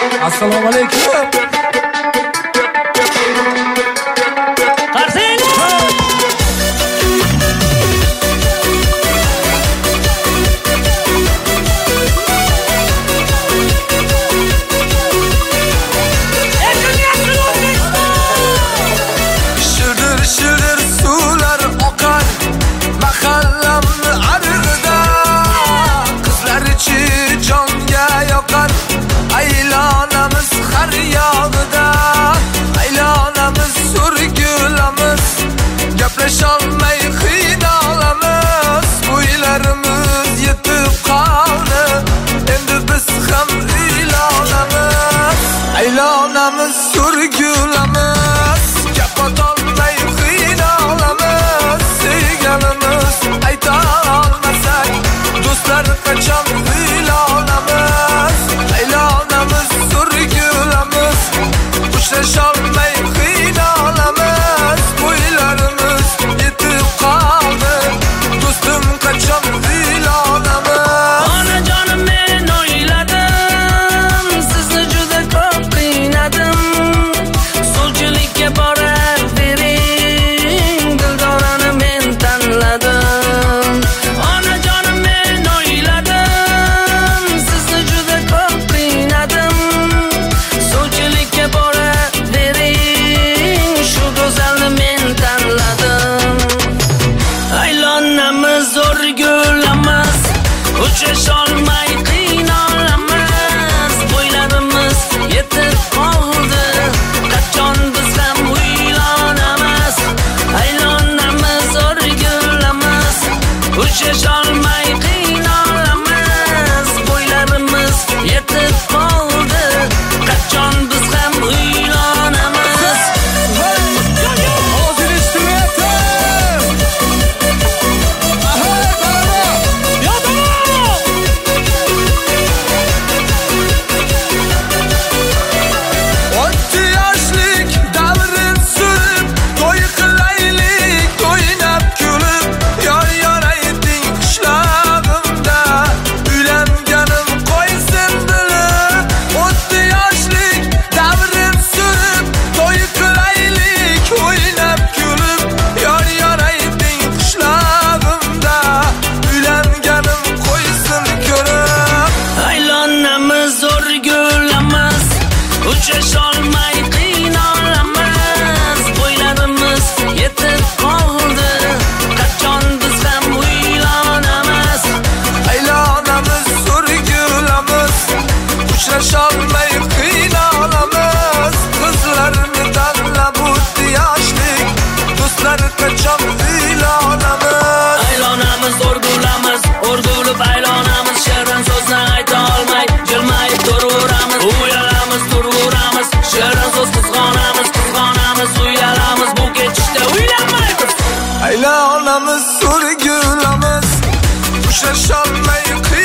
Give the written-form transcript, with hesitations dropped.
Assalomu alaykum. Gaplasholmay qiynalamiz, bo'ylarimiz yetib qoldi. Endi biz ham uylanamiz, aylanamiz, surgulamiz. Gapotolmay qiynalamiz, sevganimiz ayta olmasak, do'stlar qachon uylanamiz, aylanamiz, surgulamiz. Uchrasholmay qiynalamiz, bo'ylarimiz yetib qoldi. Do'stim qachon uylanamiz? Onajonim men o'yladim, sizni juda ko'p qiynadim. Suvchilikka boravering, dildorani men tanladim. Onajonim men o'yladim, sizni juda ko'p qiynadim. Suvchilikka boravering, shu go'zalni men tanladim. Aylanamiz, o'rgulamiz, uchrasholmay qiynalamiz. Bo'ylarimiz yetib qoldi, qachon biz ham uylanamiz. Aylanamiz, o'rgulamiz, uchrasholmay qiynalamiz. Bo'ylarimiz yetib qoldi, qachon biz ham uylanamiz. Hozir eshitmayapti. O'tdi yoshlik davrin surib, to'y qilaylik, o'ynab kulib. Yor ayting qishlog'imda, uylanganim qo'ysin bilib. O'tdi yoshlik davrin surib, to'y qilaylik, o'ynab kulib. Yor ayting qishlog'imda, uylanganim qo'ysin ko'rib. Aylanamiz, o'rgulamiz, uchrasholmay qiynalamiz. Bo'ylarimiz yetib qoldi, qachon biz ham uylanamiz. Aylanamiz, surgulamiz, uchrasholmay qiynalamiz. Qizlarni tanlab o'tdi yoshlik, do'stlar qachon uylanamiz. Aylanamiz, o'rgulamiz, o'rgulib aylanamiz. Shirin so'zni ayta olmay, jilmayib turaveramiz. Uyalamiz, turaveramiz, shirin so'z qizg'onamiz, qizg'onamiz, uyalamiz. Bu ketishda uylanmaymiz. Aylanamiz, surgulamiz, uchrasholmay